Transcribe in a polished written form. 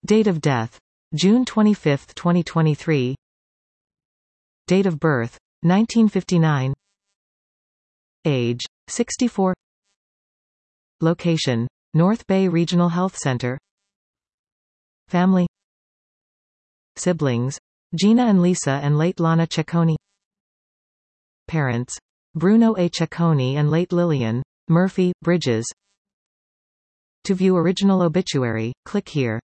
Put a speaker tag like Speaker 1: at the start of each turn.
Speaker 1: Date of death: June 25, 2023. Date of birth: 1959. Age: 64. Location: North Bay Regional Health Center. Family. Siblings: Gina and Lisa and late Lana Cecconi. Parents: Bruno A. Cecconi and late Lillian Murphy Bridges. To view original obituary, click here.